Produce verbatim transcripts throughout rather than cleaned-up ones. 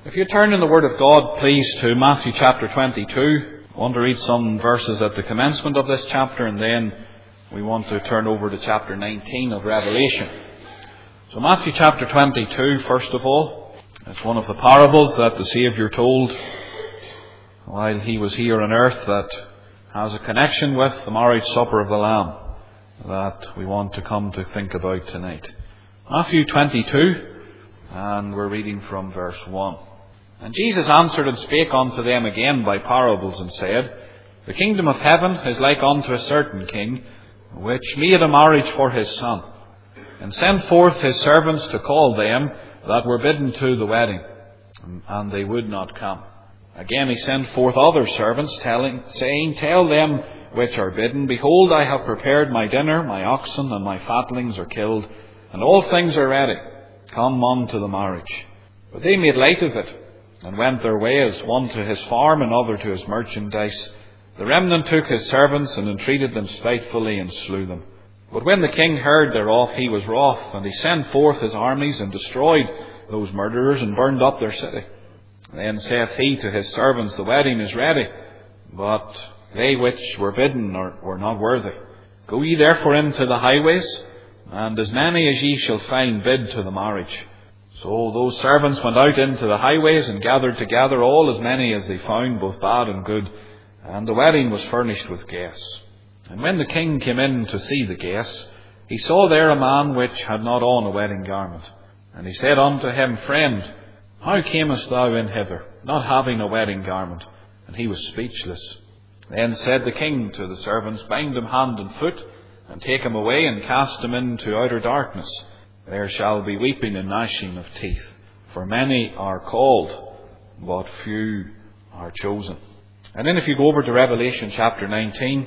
If you turn in the Word of God, please, to Matthew chapter twenty-two. I want to read some verses at the commencement of this chapter, and then we want to turn over to chapter nineteen of Revelation. So Matthew chapter twenty-two, first of all, it's one of the parables that the Saviour told while he was here on earth that has a connection with the marriage supper of the Lamb that we want to come to think about tonight. Matthew twenty-two, and we're reading from verse one. And Jesus answered and spake unto them again by parables, and said, The kingdom of heaven is like unto a certain king, which made a marriage for his son, and sent forth his servants to call them that were bidden to the wedding, and they would not come. Again he sent forth other servants, telling, saying, Tell them which are bidden, Behold, I have prepared my dinner, my oxen and my fatlings are killed, and all things are ready. Come unto the marriage. But they made light of it, and went their ways, one to his farm, and other to his merchandise. The remnant took his servants, and entreated them spitefully, and slew them. But when the king heard thereof, he was wroth, and he sent forth his armies, and destroyed those murderers, and burned up their city. Then saith he to his servants, The wedding is ready, but they which were bidden are, were not worthy. Go ye therefore into the highways, and as many as ye shall find, bid to the marriage. So those servants went out into the highways, and gathered together all as many as they found, both bad and good. And the wedding was furnished with guests. And when the king came in to see the guests, he saw there a man which had not on a wedding garment. And he said unto him, Friend, how camest thou in hither, not having a wedding garment? And he was speechless. Then said the king to the servants, Bind him hand and foot, and take him away, and cast him into outer darkness. There shall be weeping and gnashing of teeth. For many are called, but few are chosen. And then if you go over to Revelation chapter nineteen,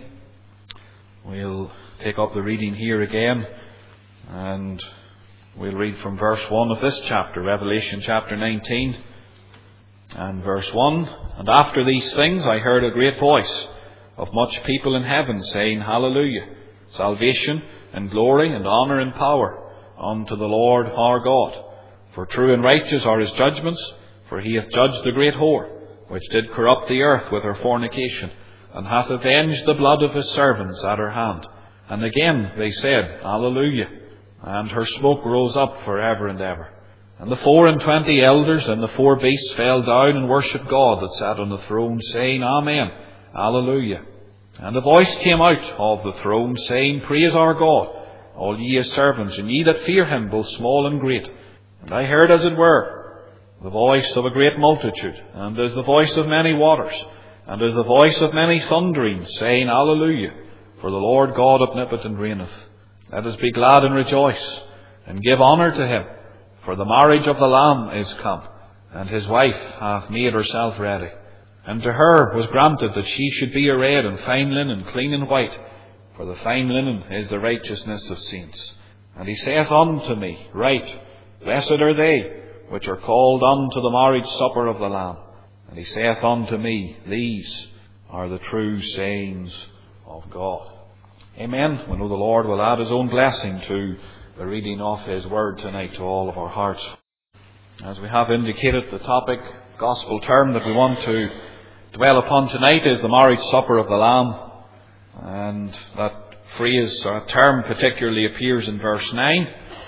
we'll take up the reading here again, and we'll read from verse one of this chapter, Revelation chapter nineteen, and verse one. And after these things I heard a great voice of much people in heaven, saying, Hallelujah! Salvation and glory and honour and power unto the Lord our God. For true and righteous are his judgments, for he hath judged the great whore, which did corrupt the earth with her fornication, and hath avenged the blood of his servants at her hand. And again they said, Hallelujah! And her smoke rose up for ever and ever. And the four and twenty elders and the four beasts fell down and worshipped God that sat on the throne, saying, Amen, Hallelujah. And a voice came out of the throne, saying, Praise our God, all ye his servants, and ye that fear him, both small and great. And I heard, as it were, the voice of a great multitude, and as the voice of many waters, and as the voice of many thunderings, saying, Hallelujah, for the Lord God omnipotent reigneth. Let us be glad and rejoice, and give honour to him, for the marriage of the Lamb is come, and his wife hath made herself ready. And to her was granted that she should be arrayed in fine linen, clean and white, for the fine linen is the righteousness of saints. And he saith unto me, Write, Blessed are they which are called unto the marriage supper of the Lamb. And he saith unto me, These are the true sayings of God. Amen. We know the Lord will add his own blessing to the reading of his word tonight to all of our hearts. As we have indicated, the topic, gospel term that we want to dwell upon tonight is the marriage supper of the Lamb. And that phrase or term particularly appears in verse nine.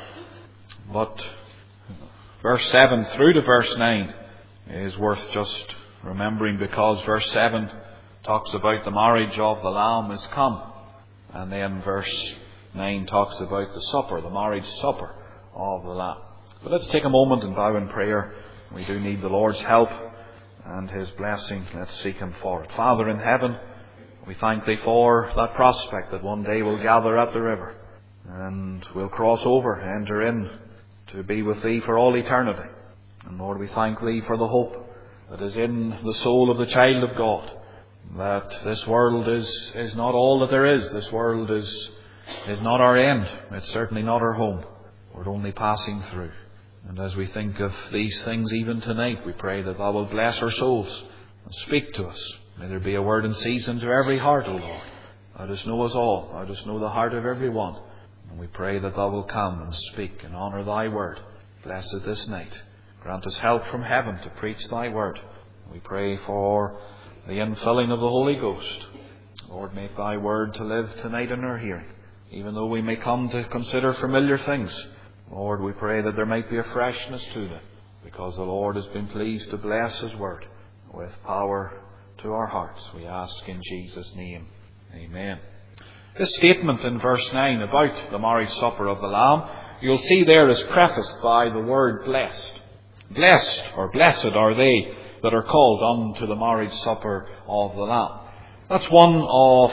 But verse seven through to verse nine is worth just remembering, because verse seven talks about the marriage of the Lamb is come. And then verse nine talks about the supper, the marriage supper of the Lamb. But let's take a moment and bow in prayer. We do need the Lord's help and his blessing. Let's seek him for it. Father in heaven, we thank thee for that prospect that one day we'll gather at the river and we'll cross over, enter in to be with thee for all eternity. And Lord, we thank thee for the hope that is in the soul of the child of God, that this world is, is not all that there is. This world is, is not our end. It's certainly not our home. We're only passing through. And as we think of these things even tonight, we pray that thou wilt bless our souls and speak to us. May there be a word in season to every heart, O Lord. Thou dost know us all. Thou dost know the heart of every one. And we pray that thou wilt come and speak and honour thy word. Bless it this night. Grant us help from heaven to preach thy word. We pray for the infilling of the Holy Ghost. Lord, make thy word to live tonight in our hearing. Even though we may come to consider familiar things, Lord, we pray that there might be a freshness to them, because the Lord has been pleased to bless his word with power to our hearts. We ask in Jesus' name. Amen. This statement in verse nine about the marriage supper of the Lamb, you'll see there is prefaced by the word blessed. Blessed or blessed are they that are called unto the marriage supper of the Lamb. That's one of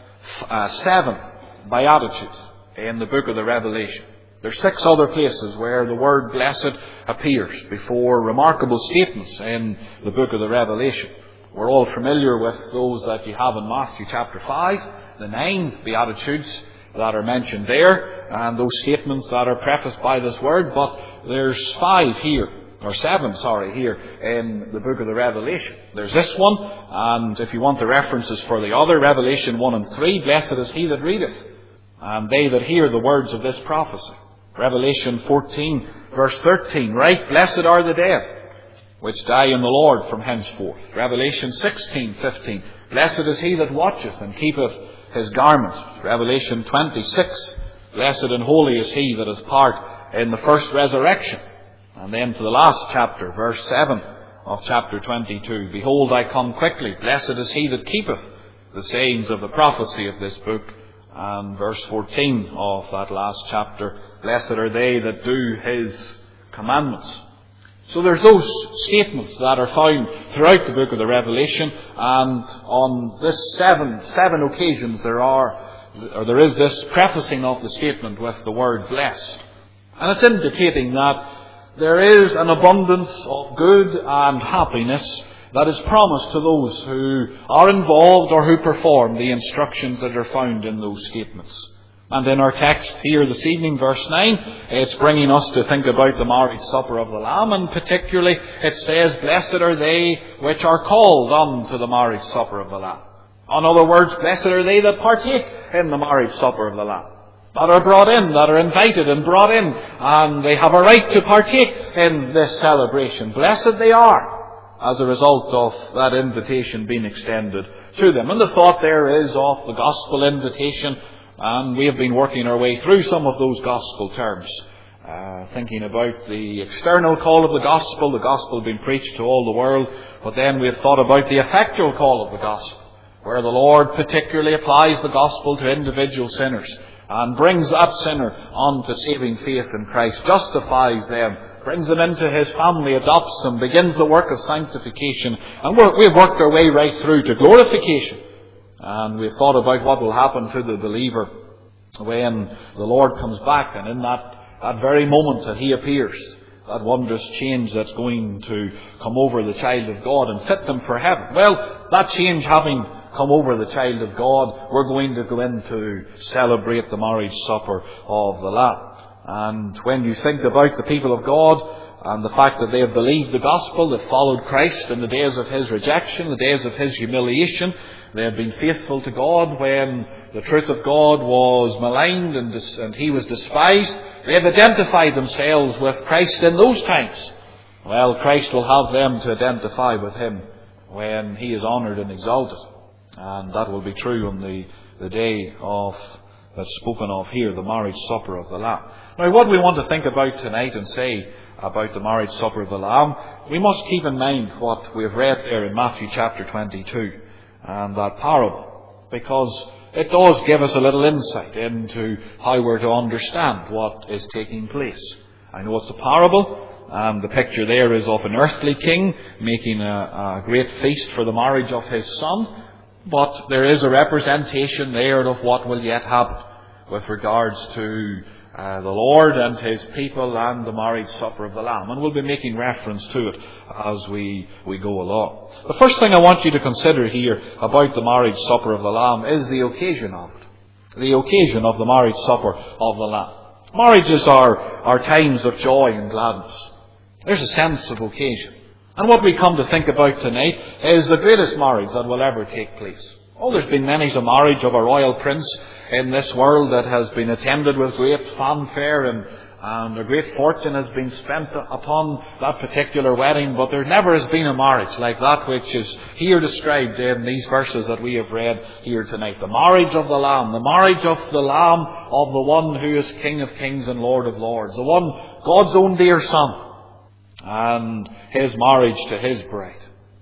uh, seven beatitudes in the book of the Revelation. There's six other places where the word blessed appears before remarkable statements in the book of the Revelation. We're all familiar with those that you have in Matthew chapter five, the nine beatitudes that are mentioned there, and those statements that are prefaced by this word, but there's five here. Or seven, sorry, here in the book of the Revelation. There's this one, and if you want the references for the other, Revelation one and three, blessed is he that readeth, and they that hear the words of this prophecy. Revelation fourteen, verse thirteen, right? Blessed are the dead, which die in the Lord from henceforth. Revelation sixteen, fifteen, blessed is he that watcheth and keepeth his garments. Revelation twenty-six, blessed and holy is he that is part in the first resurrection. And then to the last chapter, verse seven of chapter twenty-two. Behold, I come quickly. Blessed is he that keepeth the sayings of the prophecy of this book. And verse fourteen of that last chapter. Blessed are they that do his commandments. So there's those statements that are found throughout the book of the Revelation. And on this seven, seven occasions there are, or there is this prefacing of the statement with the word blessed. And it's indicating that there is an abundance of good and happiness that is promised to those who are involved or who perform the instructions that are found in those statements. And in our text here this evening, verse nine, it's bringing us to think about the marriage supper of the Lamb, and particularly it says, blessed are they which are called unto the marriage supper of the Lamb. In other words, blessed are they that partake in the marriage supper of the Lamb. That are brought in, that are invited and brought in, and they have a right to partake in this celebration. Blessed they are as a result of that invitation being extended to them. And the thought there is of the gospel invitation, and we have been working our way through some of those gospel terms, uh, thinking about the external call of the gospel, the gospel being preached to all the world, but then we have thought about the effectual call of the gospel, where the Lord particularly applies the gospel to individual sinners, and brings that sinner on to saving faith in Christ, justifies them, brings them into his family, adopts them, begins the work of sanctification. And we're, we've worked our way right through to glorification. And we've thought about what will happen to the believer when the Lord comes back, and in that, that very moment that he appears, that wondrous change that's going to come over the child of God and fit them for heaven. Well, that change having come over the child of God, we're going to go in to celebrate the marriage supper of the Lamb. And when you think about the people of God and the fact that they have believed the gospel, they've followed Christ in the days of his rejection, the days of his humiliation, they have been faithful to God when the truth of God was maligned and, dis- and he was despised, they have identified themselves with Christ in those times. Well, Christ will have them to identify with him when he is honoured and exalted. And that will be true on the, the day of that's spoken of here, the marriage supper of the Lamb. Now, what we want to think about tonight and say about the marriage supper of the Lamb, we must keep in mind what we have read there in Matthew chapter twenty-two and that parable, because it does give us a little insight into how we're to understand what is taking place. I know it's a parable, and the picture there is of an earthly king making a, a great feast for the marriage of his son. But there is a representation there of what will yet happen with regards to uh, the Lord and his people and the marriage supper of the Lamb. And we'll be making reference to it as we, we go along. The first thing I want you to consider here about the marriage supper of the Lamb is the occasion of it. The occasion of the marriage supper of the Lamb. Marriages are, are times of joy and gladness. There's a sense of occasion. And what we come to think about tonight is the greatest marriage that will ever take place. Oh, there's been many's a marriage of a royal prince in this world that has been attended with great fanfare and, and a great fortune has been spent upon that particular wedding, but there never has been a marriage like that which is here described in these verses that we have read here tonight. The marriage of the Lamb, the marriage of the Lamb of the one who is King of Kings and Lord of Lords, the one, God's own dear Son, and his marriage to his bride.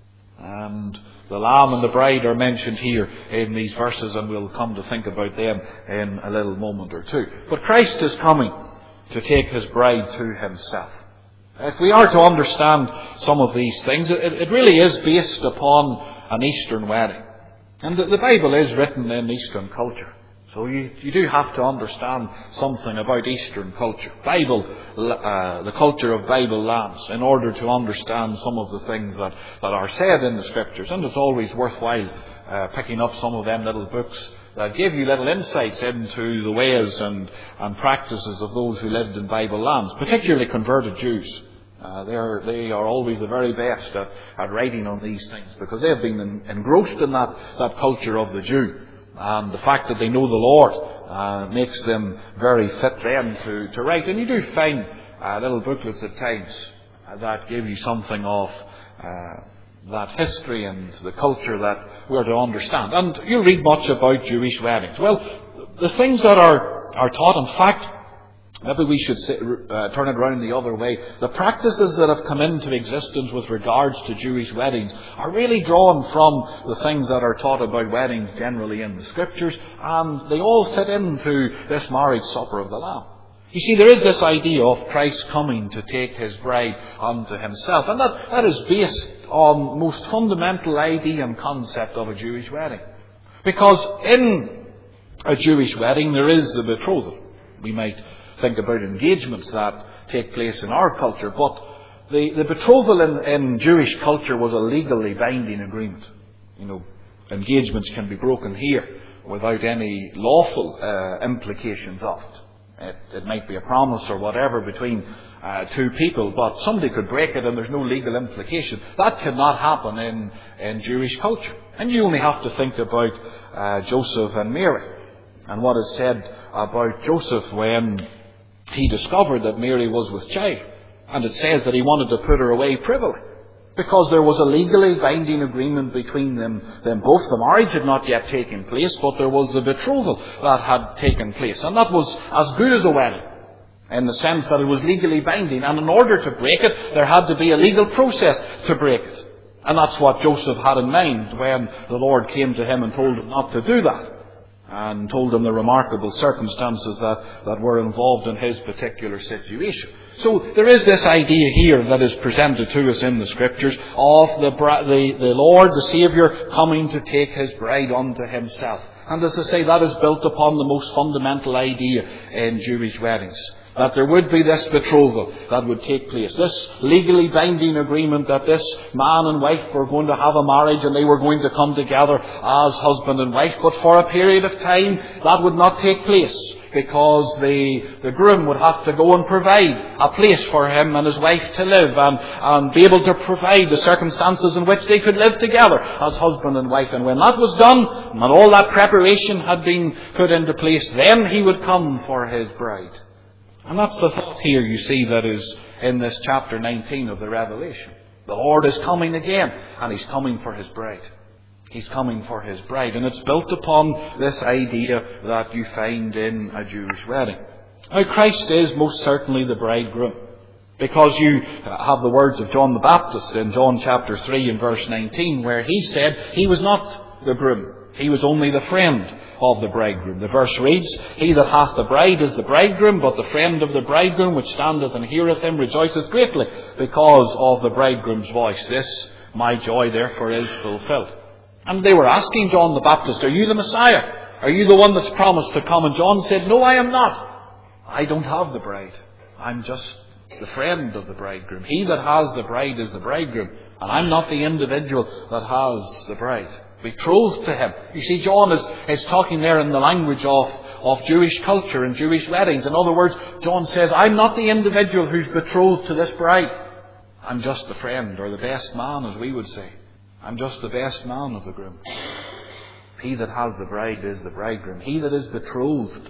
And the Lamb and the bride are mentioned here in these verses, and we'll come to think about them in a little moment or two. But Christ is coming to take his bride to himself. If we are to understand some of these things, it, it really is based upon an Eastern wedding. And the, the Bible is written in Eastern culture. So you, you do have to understand something about Eastern culture, Bible, uh, the culture of Bible lands, in order to understand some of the things that, that are said in the Scriptures. And it's always worthwhile uh, picking up some of them little books that give you little insights into the ways and, and practices of those who lived in Bible lands, particularly converted Jews. Uh, they are they are always the very best at, at writing on these things, because they have been en- engrossed in that, that culture of the Jew. And the fact that they know the Lord uh, makes them very fit then to, to write. And you do find uh, little booklets at times uh, that give you something of uh, that history and the culture that we're to understand. And you read much about Jewish weddings. Well, the things that are, are taught, in fact, maybe we should say, uh, turn it around the other way. The practices that have come into existence with regards to Jewish weddings are really drawn from the things that are taught about weddings generally in the Scriptures, and they all fit into this marriage supper of the Lamb. You see, there is this idea of Christ coming to take his bride unto himself, and that, that is based on the most fundamental idea and concept of a Jewish wedding. Because in a Jewish wedding there is the betrothal. We might think about engagements that take place in our culture, but the, the betrothal in, in Jewish culture was a legally binding agreement. You know, engagements can be broken here without any lawful uh, implications of it. it. It might be a promise or whatever between uh, two people, but somebody could break it and there's no legal implication. That cannot happen in, in Jewish culture. And you only have to think about uh, Joseph and Mary, and what is said about Joseph when he discovered that Mary was with child. And it says that he wanted to put her away privily, because there was a legally binding agreement between them, them both. The marriage had not yet taken place, but there was the betrothal that had taken place. And that was as good as a wedding, in the sense that it was legally binding. And in order to break it, there had to be a legal process to break it. And that's what Joseph had in mind when the Lord came to him and told him not to do that, and told him the remarkable circumstances that, that were involved in his particular situation. So there is this idea here that is presented to us in the Scriptures of the, the, the Lord, the Saviour, coming to take his bride unto himself. And as I say, that is built upon the most fundamental idea in Jewish weddings, that there would be this betrothal that would take place, this legally binding agreement that this man and wife were going to have a marriage and they were going to come together as husband and wife. But for a period of time that would not take place, because the, the groom would have to go and provide a place for him and his wife to live, and, and be able to provide the circumstances in which they could live together as husband and wife. And when that was done, and all that preparation had been put into place, then he would come for his bride. And that's the thought here, you see, that is in this chapter nineteen of the Revelation. The Lord is coming again, and he's coming for his bride. He's coming for his bride. And it's built upon this idea that you find in a Jewish wedding. Now, Christ is most certainly the bridegroom, because you have the words of John the Baptist in John chapter three and verse nineteen, where he said he was not the groom. He was only the friend of the bridegroom. The verse reads, "He that hath the bride is the bridegroom, but the friend of the bridegroom which standeth and heareth him rejoiceth greatly because of the bridegroom's voice. This my joy therefore is fulfilled." And they were asking John the Baptist, "Are you the Messiah? Are you the one that's promised to come?" And John said, "No, I am not. I don't have the bride. I'm just the friend of the bridegroom. He that has the bride is the bridegroom, and I'm not the individual that has the bride, betrothed to him." You see, John is, is talking there in the language of, of Jewish culture and Jewish weddings. In other words, John says, I'm not the individual who's betrothed to this bride. I'm just the friend, or the best man, as we would say. I'm just the best man of the groom. He that has the bride is the bridegroom. He that is betrothed to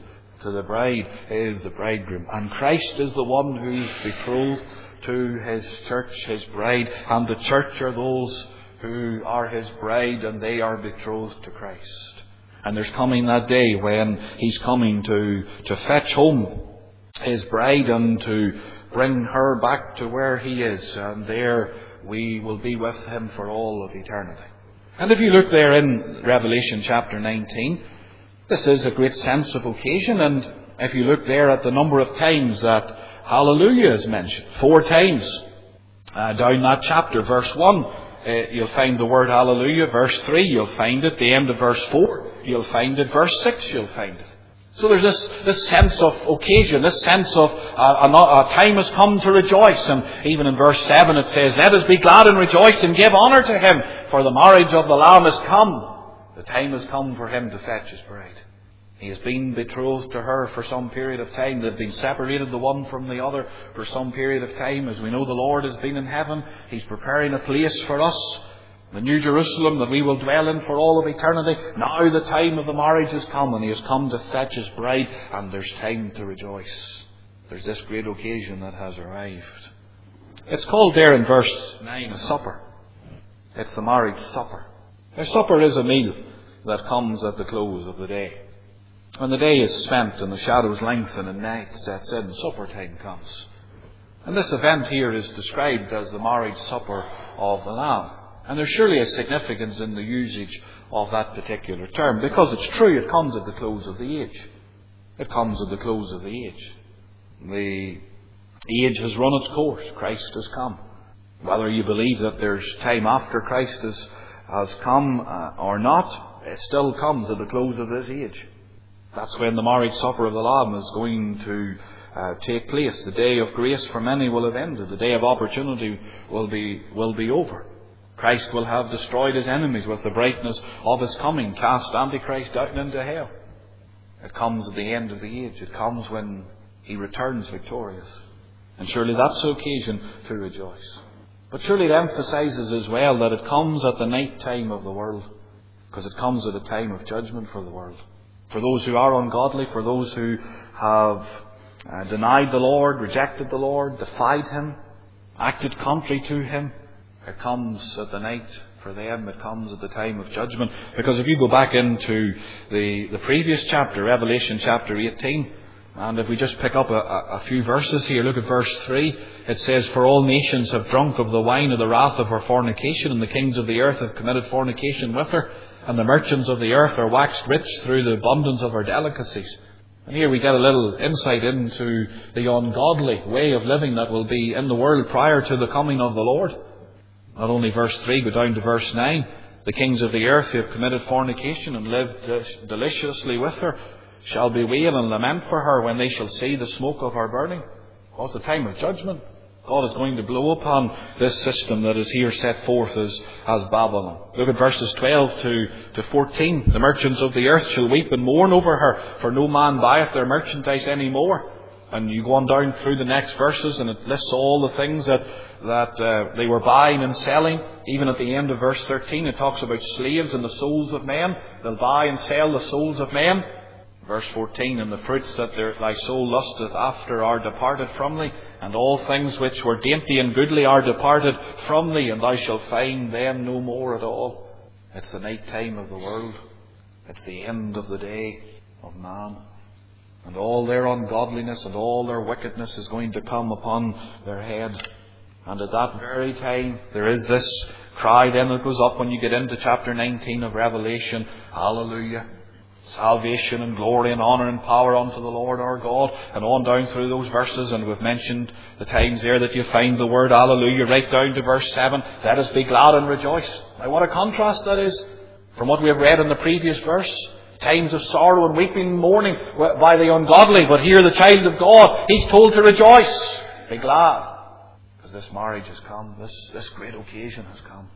to the bride is the bridegroom. And Christ is the one who's betrothed to His church, His bride. And the church are those who are His bride, and they are betrothed to Christ. And there's coming that day when He's coming to, to fetch home His bride and to bring her back to where He is. And there we will be with Him for all of eternity. And if you look there in Revelation chapter nineteen, this is a great sense of occasion. And if you look there at the number of times that hallelujah is mentioned, four times uh, down that chapter. Verse one, uh, you'll find the word hallelujah. Verse three, you'll find it. The end of verse four, you'll find it. Verse six, you'll find it. So there's this, this sense of occasion, this sense of uh, a, a time has come to rejoice. And even in verse seven it says, let us be glad and rejoice and give honour to Him, for the marriage of the Lamb has come. The time has come for Him to fetch His bride. He has been betrothed to her for some period of time. They've been separated, the one from the other, for some period of time. As we know, the Lord has been in heaven. He's preparing a place for us, the New Jerusalem that we will dwell in for all of eternity. Now the time of the marriage has come, and He has come to fetch His bride, and there's time to rejoice. There's this great occasion that has arrived. It's called there in verse nine a supper. It's the marriage supper. A supper is a meal that comes at the close of the day. When the day is spent and the shadows lengthen and night sets in, supper time comes. And this event here is described as the marriage supper of the Lamb. And there's surely a significance in the usage of that particular term, because it's true, it comes at the close of the age. It comes at the close of the age. The age has run its course. Christ has come. Whether you believe that there's time after Christ has, has come uh, or not, it still comes at the close of this age. That's when the marriage supper of the Lamb is going to uh, take place. The day of grace for many will have ended. The day of opportunity will be will be over. Christ will have destroyed His enemies with the brightness of His coming, cast Antichrist out into hell. It comes at the end of the age. It comes when He returns victorious. And surely that's the occasion to rejoice. But surely it emphasizes as well that it comes at the night time of the world, because it comes at a time of judgment for the world. For those who are ungodly, for those who have uh, denied the Lord, rejected the Lord, defied Him, acted contrary to Him, it comes at the night for them. It comes at the time of judgment. Because if you go back into the, the previous chapter, Revelation chapter eighteen, and if we just pick up a, a few verses here, look at verse three. It says, for all nations have drunk of the wine of the wrath of her fornication, and the kings of the earth have committed fornication with her, and the merchants of the earth are waxed rich through the abundance of her delicacies. And here we get a little insight into the ungodly way of living that will be in the world prior to the coming of the Lord. Not only verse three, go down to verse nine. The kings of the earth who have committed fornication and lived deliciously with her shall bewail and lament for her when they shall see the smoke of her burning. Well, it's a time of judgment. God is going to blow upon this system that is here set forth as, as Babylon. Look at verses twelve to, to fourteen. The merchants of the earth shall weep and mourn over her, for no man buyeth their merchandise any more. And you go on down through the next verses, and it lists all the things that, that uh, they were buying and selling. Even at the end of verse thirteen, it talks about slaves and the souls of men. They'll buy and sell the souls of men. Verse fourteen, and the fruits that thy soul lusteth after are departed from thee, and all things which were dainty and goodly are departed from thee, and thou shalt find them no more at all. It's the night time of the world. It's the end of the day of man. And all their ungodliness and all their wickedness is going to come upon their head. And at that very time, there is this cry then that goes up when you get into chapter nineteen of Revelation. Hallelujah. Salvation and glory and honour and power unto the Lord our God. And on down through those verses, and we've mentioned the times there that you find the word hallelujah, right down to verse seven. Let us be glad and rejoice. Now what a contrast that is from what we have read in the previous verse. Times of sorrow and weeping and mourning by the ungodly. But here the child of God, he's told to rejoice. Be glad. Because this marriage has come. This, this great occasion has come.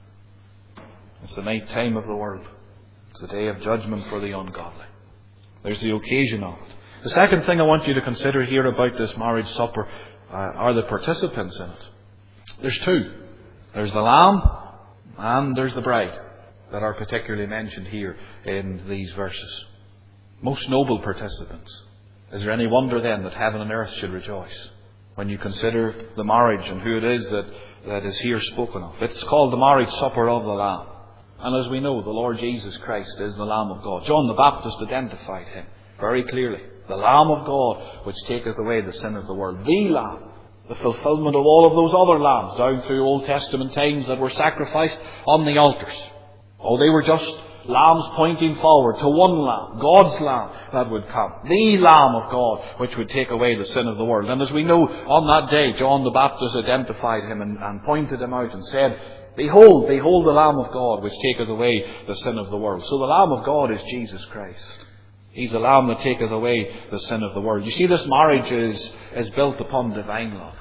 It's the night time of the world. It's the day of judgment for the ungodly. There's the occasion of it. The second thing I want you to consider here about this marriage supper uh, are the participants in it. There's two. There's the Lamb and there's the bride that are particularly mentioned here in these verses. Most noble participants. Is there any wonder then that heaven and earth should rejoice when you consider the marriage and who it is that, that is here spoken of? It's called the marriage supper of the Lamb. And as we know, the Lord Jesus Christ is the Lamb of God. John the Baptist identified him very clearly. The Lamb of God, which taketh away the sin of the world. The Lamb. The fulfillment of all of those other lambs down through Old Testament times that were sacrificed on the altars. Oh, they were just lambs pointing forward to one Lamb, God's Lamb that would come. The Lamb of God, which would take away the sin of the world. And as we know, on that day, John the Baptist identified him and, and pointed him out and said, Behold, behold the Lamb of God, which taketh away the sin of the world. So the Lamb of God is Jesus Christ. He's the Lamb that taketh away the sin of the world. You see, this marriage is, is built upon divine love.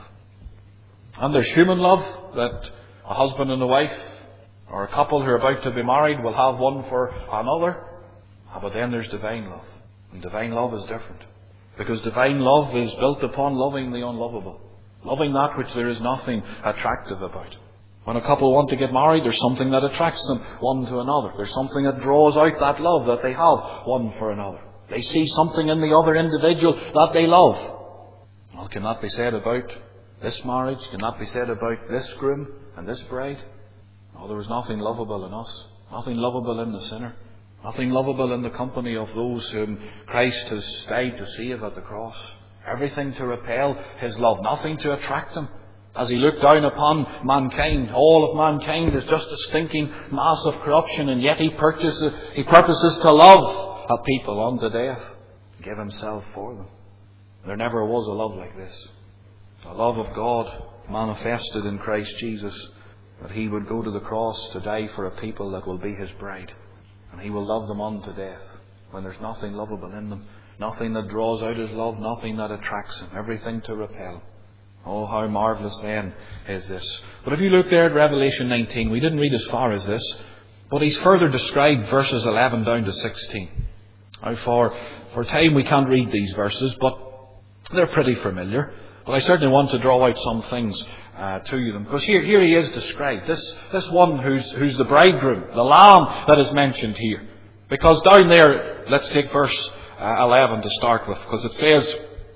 And there's human love, that a husband and a wife, or a couple who are about to be married, will have one for another. But then there's divine love. And divine love is different. Because divine love is built upon loving the unlovable. Loving that which there is nothing attractive about. When a couple want to get married, there's something that attracts them one to another. There's something that draws out that love that they have one for another. They see something in the other individual that they love. Well, can that be said about this marriage? Can that be said about this groom and this bride? Oh, there was nothing lovable in us. Nothing lovable in the sinner. Nothing lovable in the company of those whom Christ has died to save at the cross. Everything to repel his love. Nothing to attract him. As he looked down upon mankind, all of mankind is just a stinking mass of corruption, and yet he purchases, he purposes to love a people unto death, give himself for them. There never was a love like this. The love of God manifested in Christ Jesus, that he would go to the cross to die for a people that will be his bride. And he will love them unto death when there's nothing lovable in them, nothing that draws out his love, nothing that attracts him, everything to repel. Oh, how marvellous then is this. But if you look there at Revelation nineteen, we didn't read as far as this, but he's further described verses eleven down to sixteen. Now for, for time we can't read these verses, but they're pretty familiar. But I certainly want to draw out some things uh, to you. Because here, here he is described, this, this one who's, who's the bridegroom, the Lamb that is mentioned here. Because down there, let's take verse uh, eleven to start with, because it says,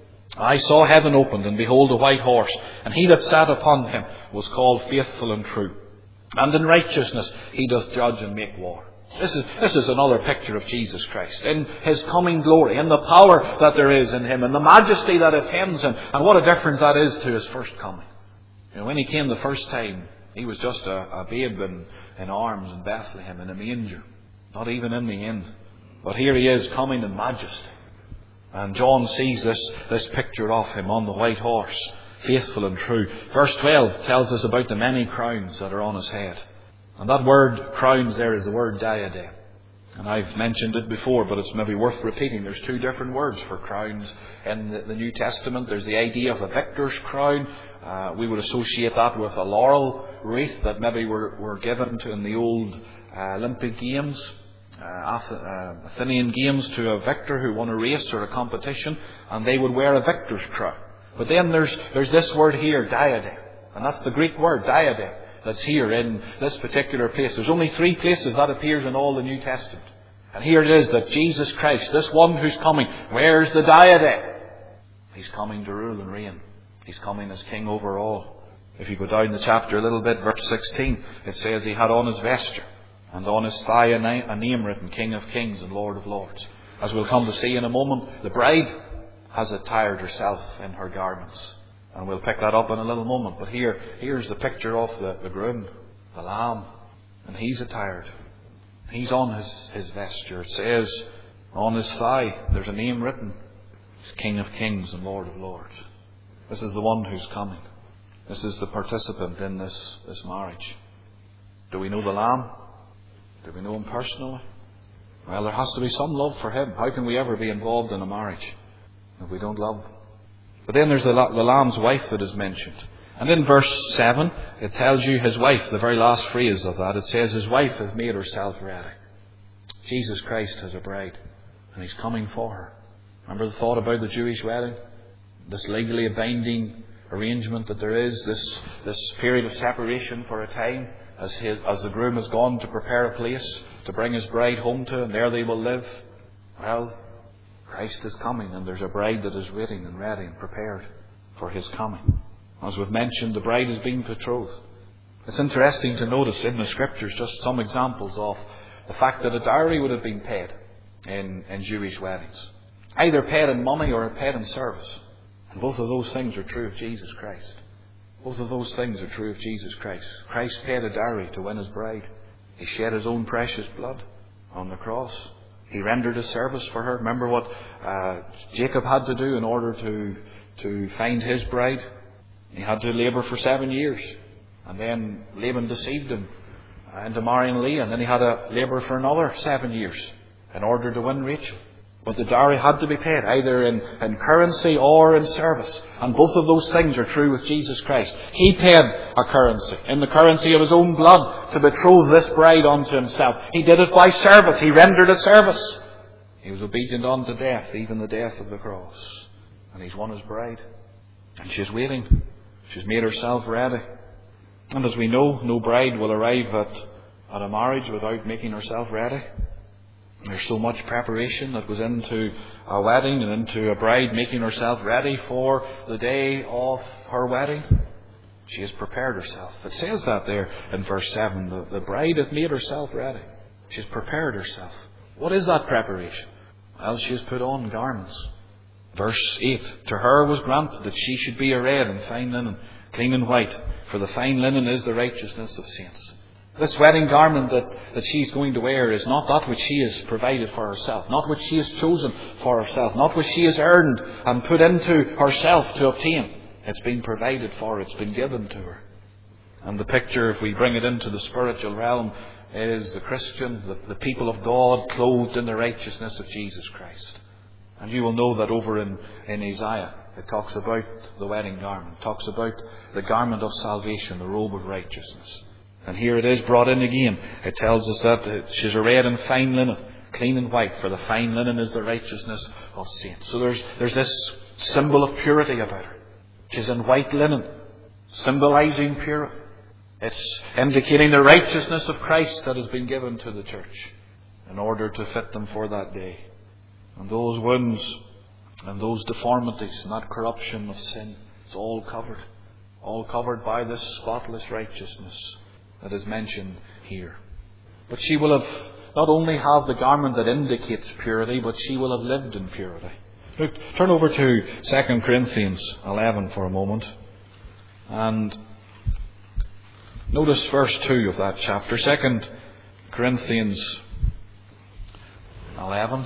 I saw heaven opened, and behold a white horse, and he that sat upon him was called Faithful and True. And in righteousness he doth judge and make war. This is, this is another picture of Jesus Christ, in his coming glory, in the power that there is in him, and the majesty that attends him, and what a difference that is to his first coming. You know, when he came the first time, he was just a, a babe in, in arms in Bethlehem, in a manger, not even in the inn. But here he is coming in majesty. And John sees this, this picture of him on the white horse, faithful and true. Verse twelve tells us about the many crowns that are on his head. And that word crowns there is the word diadem. And I've mentioned it before, but it's maybe worth repeating. There's two different words for crowns in the, the New Testament. There's the idea of a victor's crown. Uh, we would associate that with a laurel wreath that maybe were, were given to in the old uh, Olympic Games. Uh, Athenian Games, to a victor who won a race or a competition, and they would wear a victor's crown. But then there's there's this word here, diadem, and that's the Greek word diadem that's here in this particular place. There's only three places that appears in all the New Testament, and here it is that Jesus Christ, this one who's coming, wears the diadem. He's coming to rule and reign. He's coming as King over all. If you go down the chapter a little bit, verse sixteen, it says he had on his vesture, and on his thigh a name written, King of Kings and Lord of Lords. As we'll come to see in a moment, the bride has attired herself in her garments. And we'll pick that up in a little moment. But here, here's the picture of the, the groom, the Lamb. And he's attired. He's on his, his vesture. It says, on his thigh, there's a name written. He's King of Kings and Lord of Lords. This is the one who's coming. This is the participant in this, this marriage. Do we know the Lamb? Do we know him personally? Well, there has to be some love for him. How can we ever be involved in a marriage if we don't love him? But then there's the, the Lamb's wife that is mentioned. And in verse seven, it tells you his wife, the very last phrase of that, it says his wife has made herself ready. Jesus Christ has a bride, and he's coming for her. Remember the thought about the Jewish wedding? This legally binding arrangement that there is, this, this period of separation for a time, As, his, as the groom has gone to prepare a place to bring his bride home to, and there they will live. Well, Christ is coming, and there's a bride that is waiting and ready and prepared for His coming. As we've mentioned, the bride is being betrothed. It's interesting to notice in the Scriptures just some examples of the fact that a dowry would have been paid in, in Jewish weddings. Either paid in money or paid in service. And both of those things are true of Jesus Christ. Both of those things are true of Jesus Christ. Christ paid a dowry to win His bride. He shed His own precious blood on the cross. He rendered a service for her. Remember what uh, Jacob had to do in order to, to find his bride? He had to labour for seven years. And then Laban deceived him into marrying Leah. And then he had to labour for another seven years in order to win Rachel. But the dowry had to be paid, either in, in currency or in service. And both of those things are true with Jesus Christ. He paid a currency, in the currency of His own blood, to betroth this bride unto Himself. He did it by service. He rendered a service. He was obedient unto death, even the death of the cross. And He's won His bride. And she's waiting. She's made herself ready. And as we know, no bride will arrive at, at a marriage without making herself ready. There's so much preparation that goes into a wedding and into a bride making herself ready for the day of her wedding. She has prepared herself. It says that there in verse seven. The, the bride hath made herself ready. She's prepared herself. What is that preparation? Well, she has put on garments. Verse eight. To her was granted that she should be arrayed in fine linen, clean and white. For the fine linen is the righteousness of saints. This wedding garment that, that she's going to wear is not that which she has provided for herself, not which she has chosen for herself, not which she has earned and put into herself to obtain. It's been provided for, it's been given to her. And the picture, if we bring it into the spiritual realm, is the Christian, the, the people of God, clothed in the righteousness of Jesus Christ. And you will know that over in, in Isaiah, it talks about the wedding garment, it talks about the garment of salvation, the robe of righteousness. And here it is brought in again. It tells us that she's arrayed in fine linen, clean and white, for the fine linen is the righteousness of saints. So there's, there's this symbol of purity about her. She's in white linen, symbolizing purity. It's indicating the righteousness of Christ that has been given to the church in order to fit them for that day. And those wounds and those deformities and that corruption of sin, it's all covered. All covered by this spotless righteousness that is mentioned here. But she will have not only have the garment that indicates purity, but she will have lived in purity. Look, turn over to Second Corinthians eleven for a moment. And notice verse two of that chapter. Second Corinthians eleven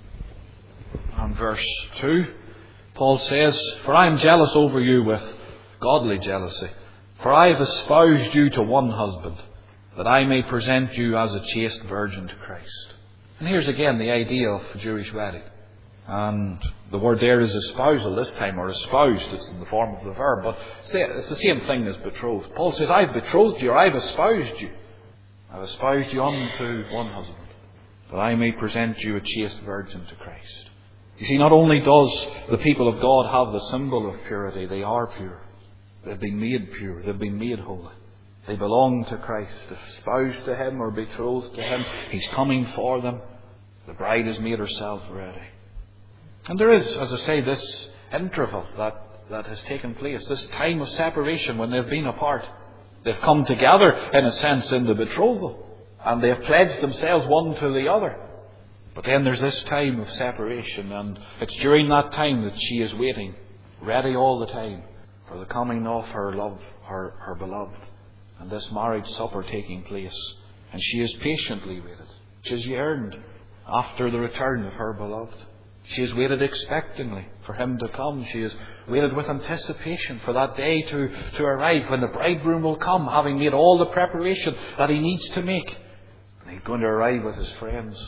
and verse two. Paul says, For I am jealous over you with godly jealousy. For I have espoused you to one husband, that I may present you as a chaste virgin to Christ. And here's again the idea of a Jewish wedding. And the word there is espousal this time, or espoused. It's in the form of the verb, but it's the same thing as betrothed. Paul says, I've betrothed you, or I've espoused you. I've espoused you unto one husband, that I may present you a chaste virgin to Christ. You see, not only does the people of God have the symbol of purity, they are pure. They've been made pure. They've been made holy. They belong to Christ. Espoused to Him or betrothed to Him. He's coming for them. The bride has made herself ready. And there is, as I say, this interval that, that has taken place. This time of separation when they've been apart. They've come together, in a sense, in the betrothal. And they have pledged themselves one to the other. But then there's this time of separation. And it's during that time that she is waiting. Ready all the time. For the coming of her love, her, her beloved. And this marriage supper taking place. And she has patiently waited. She has yearned after the return of her beloved. She has waited expectantly for Him to come. She has waited with anticipation for that day to, to arrive when the bridegroom will come, having made all the preparation that he needs to make. And He's going to arrive with His friends.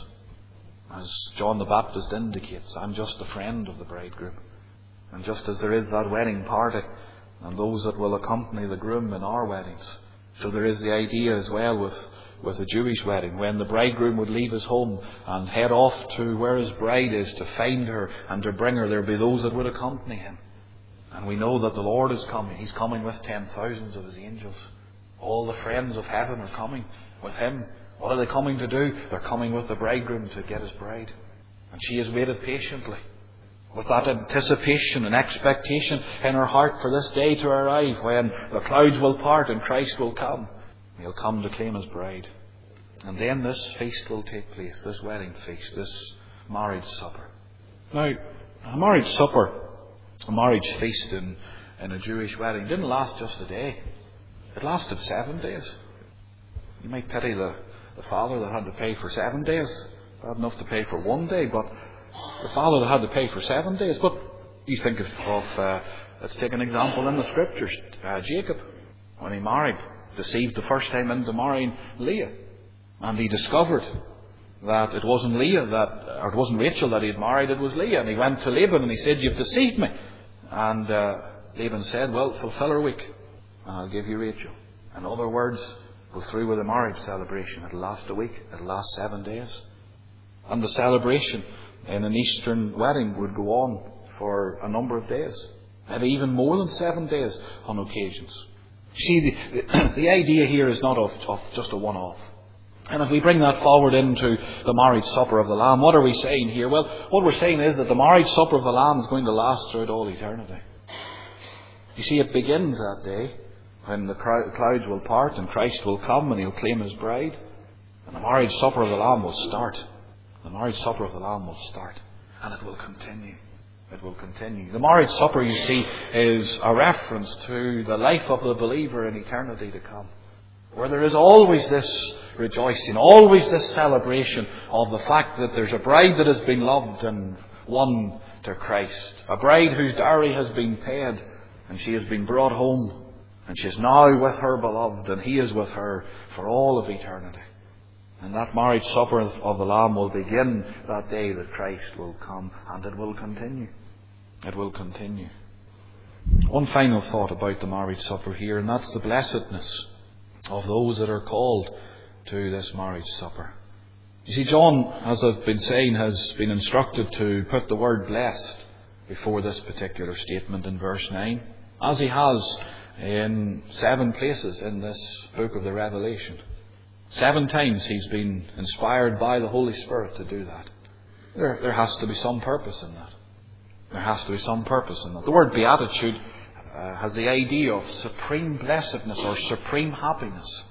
As John the Baptist indicates, I'm just a friend of the bridegroom. And just as there is that wedding party, and those that will accompany the groom in our weddings. So there is the idea as well with, with a Jewish wedding, when the bridegroom would leave his home and head off to where his bride is to find her and to bring her, there would be those that would accompany him. And we know that the Lord is coming. He's coming with ten thousands of His angels. All the friends of heaven are coming with Him. What are they coming to do? They're coming with the bridegroom to get His bride. And she has waited patiently, with that anticipation and expectation in her heart for this day to arrive when the clouds will part and Christ will come. He'll come to claim His bride. And then this feast will take place, this wedding feast, this marriage supper. Now, a marriage supper, a marriage feast in, in a Jewish wedding didn't last just a day. It lasted seven days. You might pity the, the father that had to pay for seven days. They had enough to pay for one day, but the father that had to pay for seven days. But you think of, of uh, let's take an example in the Scriptures. Uh, Jacob, when he married, deceived the first time into marrying Leah. And he discovered that it wasn't Leah that, or it wasn't Rachel that he had married, it was Leah. And he went to Laban and he said, "You've deceived me." And uh, Laban said, "Well, fulfill her week, and I'll give you Rachel." In other words, go through with the marriage celebration. It'll last a week. It'll last seven days. And the celebration in an Eastern wedding would go on for a number of days. Maybe even more than seven days on occasions. See, the, the, the idea here is not of, of just a one-off. And if we bring that forward into the marriage supper of the Lamb, what are we saying here? Well, what we're saying is that the marriage supper of the Lamb is going to last throughout all eternity. You see, it begins that day when the clouds will part and Christ will come and He'll claim His bride. And the marriage supper of the Lamb will start. The marriage supper of the Lamb will start. And it will continue. It will continue. The marriage supper, you see, is a reference to the life of the believer in eternity to come. Where there is always this rejoicing, always this celebration of the fact that there's a bride that has been loved and won to Christ. A bride whose dowry has been paid and she has been brought home. And she is now with her beloved and he is with her for all of eternity. And that marriage supper of the Lamb will begin that day that Christ will come, and it will continue. It will continue. One final thought about the marriage supper here, and that's the blessedness of those that are called to this marriage supper. You see, John, as I've been saying, has been instructed to put the word blessed before this particular statement in verse nine, as he has in seven places in this book of the Revelation. Seven times he's been inspired by the Holy Spirit to do that. There, there has to be some purpose in that. There has to be some purpose in that. The word beatitude uh, has the idea of supreme blessedness or supreme happiness.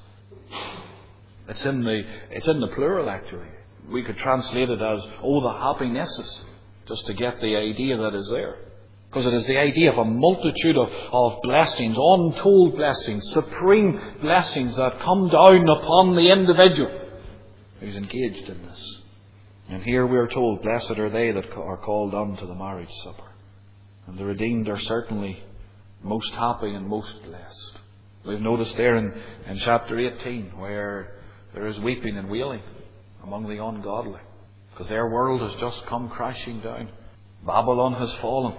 It's in the it's in the plural, actually. We could translate it as, "oh, the happinesses," just to get the idea that is there. Because it is the idea of a multitude of, of blessings, untold blessings, supreme blessings that come down upon the individual who's engaged in this. And here we are told, "Blessed are they that are called unto the marriage supper." And the redeemed are certainly most happy and most blessed. We've noticed there in, in chapter eighteen where there is weeping and wailing among the ungodly, because their world has just come crashing down. Babylon has fallen.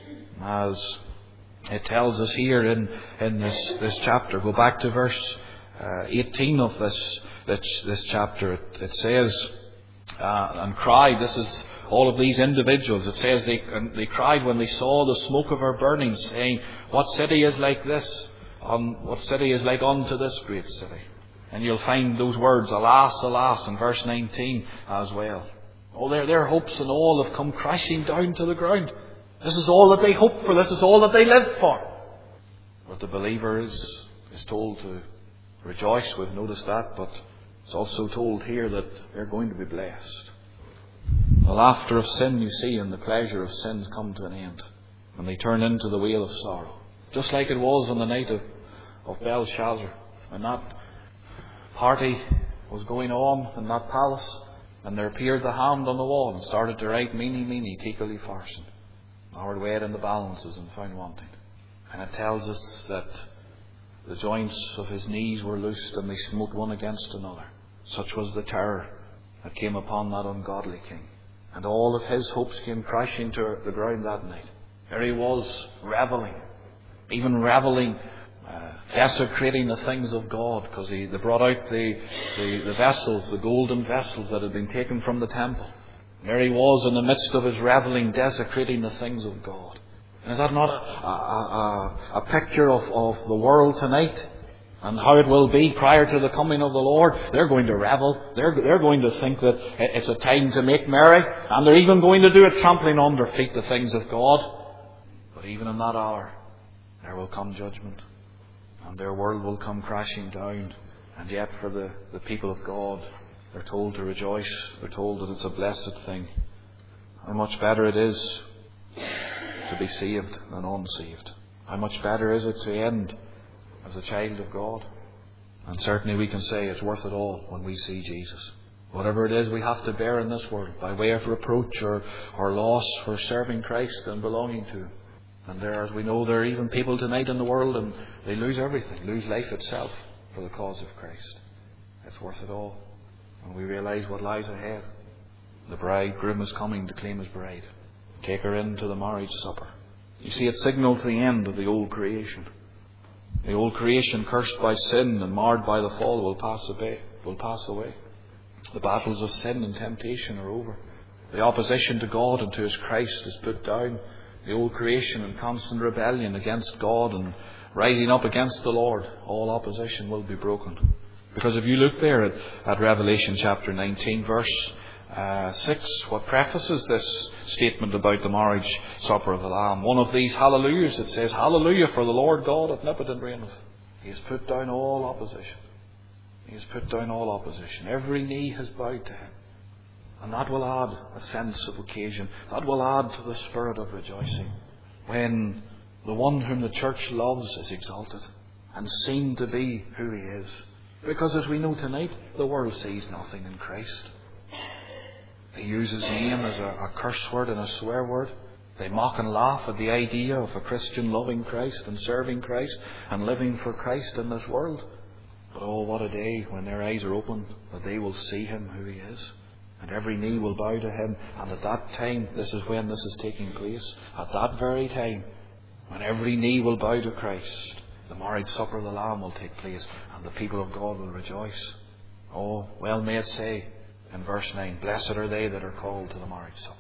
As it tells us here in, in this, this chapter. Go back to verse uh, eighteen of this, this, this chapter. It, it says, uh, and cried, this is all of these individuals. It says they, and they cried when they saw the smoke of her burning, saying, "What city is like this? Um, what city is like unto this great city?" And you'll find those words, "Alas, alas," in verse nineteen as well. All their, their hopes and all have come crashing down to the ground. This is all that they hope for. This is all that they live for. But the believer is, is told to rejoice. We've noticed that. But it's also told here that they're going to be blessed. The laughter of sin, you see, and the pleasure of sin come to an end when they turn into the wheel of sorrow. Just like it was on the night of, of Belshazzar, when that party was going on in that palace, and there appeared the hand on the wall and started to write, "Mene, mene, tekel upharsin." Thou art weighed in the balances and found wanting. And it tells us that the joints of his knees were loosed and they smote one against another. Such was the terror that came upon that ungodly king. And all of his hopes came crashing to the ground that night. There he was, reveling, even reveling, uh, desecrating the things of God, because they brought out the, the, the vessels, the golden vessels that had been taken from the temple. There he was in the midst of his reveling, desecrating the things of God. And is that not a, a, a, a picture of, of the world tonight? And how it will be prior to the coming of the Lord. They're going to revel. They're, they're going to think that it's a time to make merry. And they're even going to do it trampling under feet the things of God. But even in that hour, there will come judgment. And their world will come crashing down. And yet for the, the people of God, they're told to rejoice. They're told that it's a blessed thing. How much better it is to be saved than unsaved. How much better is it to end as a child of God. And certainly we can say it's worth it all when we see Jesus. Whatever it is we have to bear in this world, by way of reproach or, or loss for serving Christ and belonging to Him. And there, as we know, there are even people tonight in the world and they lose everything, lose life itself for the cause of Christ. It's worth it all when we realise what lies ahead. The bridegroom is coming to claim his bride. Take her into the marriage supper. You see, it signals the end of the old creation. The old creation, cursed by sin and marred by the fall, will pass away. Will pass away. The battles of sin and temptation are over. The opposition to God and to His Christ is put down. The old creation in constant rebellion against God and rising up against the Lord, all opposition will be broken. Because if you look there at, at Revelation chapter nineteen, verse uh, six, what prefaces this statement about the marriage supper of the Lamb? One of these hallelujahs, it says, Hallelujah, for the Lord God omnipotent reigneth. He has put down all opposition. He has put down all opposition. Every knee has bowed to Him. And that will add a sense of occasion. That will add to the spirit of rejoicing when the one whom the church loves is exalted and seen to be who He is. Because as we know tonight, the world sees nothing in Christ. They use His name as a, a curse word and a swear word. They mock and laugh at the idea of a Christian loving Christ and serving Christ and living for Christ in this world. But oh, what a day when their eyes are opened, that they will see Him who He is. And every knee will bow to Him. And at that time, this is when this is taking place. At that very time, when every knee will bow to Christ, the marriage supper of the Lamb will take place. And the people of God will rejoice. Oh, well may it say in verse nine, Blessed are they that are called to the marriage supper.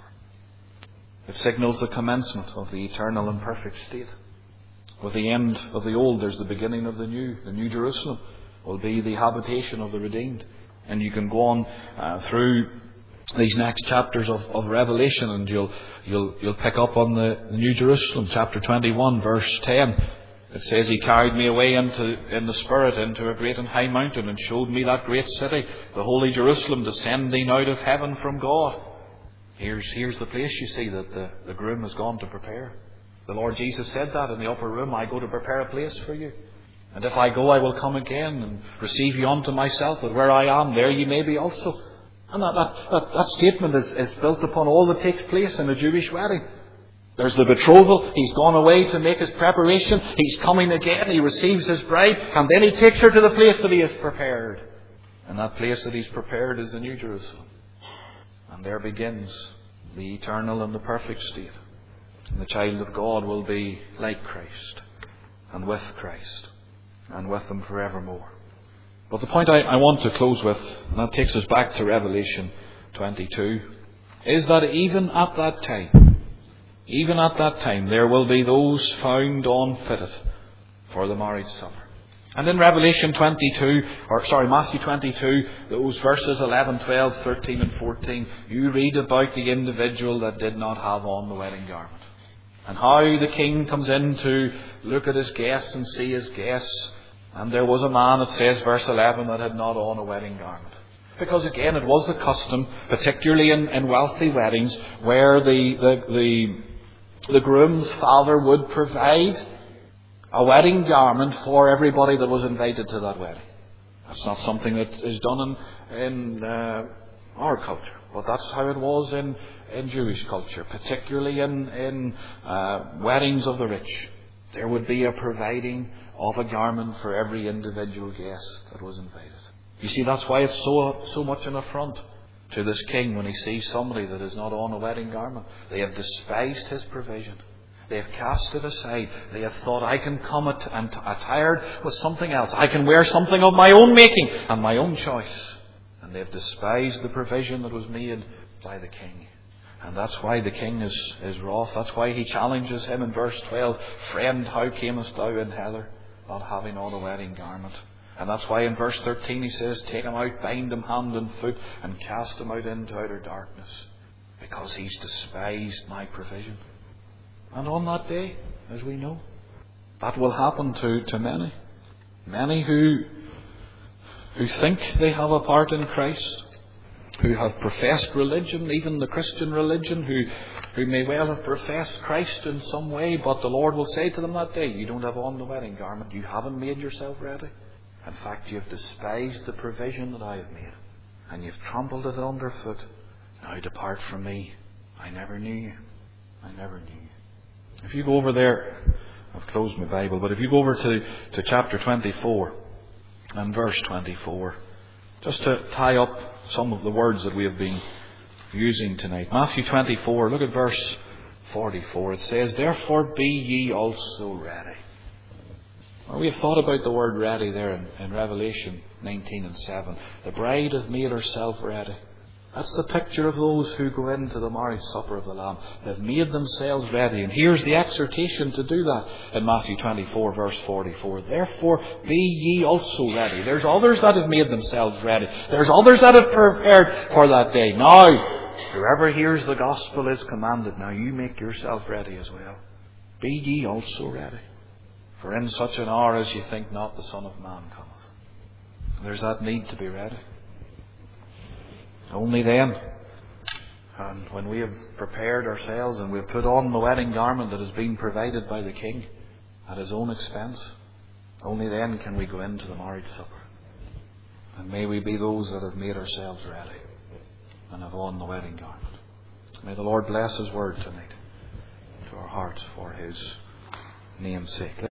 It signals the commencement of the eternal and perfect state. With the end of the old, there's the beginning of the new. The New Jerusalem will be the habitation of the redeemed. And you can go on uh, through these next chapters of, of Revelation, and you'll you'll you'll pick up on the, the New Jerusalem, chapter twenty-one, verse ten. It says, He carried me away into in the Spirit into a great and high mountain, and showed me that great city, the holy Jerusalem, descending out of heaven from God. Here's here's the place, you see, that the, the groom has gone to prepare. The Lord Jesus said that in the upper room, I go to prepare a place for you. And if I go, I will come again and receive you unto myself, that where I am, there ye may be also. And that, that, that, that statement is, is built upon all that takes place in a Jewish wedding. There's the betrothal. He's gone away to make his preparation. He's coming again. He receives his bride. And then he takes her to the place that he has prepared. And that place that he's prepared is the New Jerusalem. And there begins the eternal and the perfect state. And the child of God will be like Christ. And with Christ. And with Him forevermore. But the point I, I want to close with, and that takes us back to Revelation twenty-two, is that even at that time, even at that time, there will be those found unfitted for the marriage supper. And in Revelation twenty-two, or sorry, Matthew twenty-two, those verses eleven, twelve, thirteen and fourteen, you read about the individual that did not have on the wedding garment. And how the king comes in to look at his guests and see his guests. And there was a man, it says, verse eleven, that had not on a wedding garment. Because again, it was the custom, particularly in, in wealthy weddings, where the, the, the, the groom's father would provide a wedding garment for everybody that was invited to that wedding. That's not something that is done in, in uh, our culture. But that's how it was in, in Jewish culture, particularly in, in uh, weddings of the rich. There would be a providing of a garment for every individual guest that was invited. You see, that's why it's so so much an affront to this king when he sees somebody that is not on a wedding garment. They have despised his provision. They have cast it aside. They have thought, I can come at- and attired with something else. I can wear something of my own making and my own choice. And they have despised the provision that was made by the king. And that's why the king is, is wroth. That's why he challenges him in verse twelve. Friend, how camest thou in hither, not having on a wedding garment? And that's why in verse thirteen he says, take him out, bind him hand and foot, and cast him out into outer darkness, because he's despised my provision. And on that day, as we know, that will happen to, to many. Many who, who think they have a part in Christ, who have professed religion, even the Christian religion, who, who may well have professed Christ in some way, but the Lord will say to them that day, you don't have on the wedding garment, you haven't made yourself ready. In fact, you have despised the provision that I have made, and you've trampled it underfoot. Now depart from me. I never knew you. I never knew you. If you go over there, I've closed my Bible, but if you go over to, to chapter twenty-four and verse twenty-four, just to tie up some of the words that we have been using tonight. Matthew twenty-four, look at verse forty-four. It says, therefore be ye also ready. Well, we have thought about the word ready there in, in Revelation nineteen and seven. The bride hath made herself ready. That's the picture of those who go into the marriage supper of the Lamb. They've made themselves ready. And here's the exhortation to do that in Matthew twenty-four, verse forty-four. Therefore be ye also ready. There's others that have made themselves ready. There's others that have prepared for that day. Now, whoever hears the gospel is commanded. Now you make yourself ready as well. Be ye also ready. For in such an hour as ye think not, the Son of Man cometh. There's that need to be ready. Only then, and when we have prepared ourselves and we have put on the wedding garment that has been provided by the King at His own expense, only then can we go into the marriage supper. And may we be those that have made ourselves ready and have on the wedding garment. May the Lord bless His word tonight to our hearts for His name's sake.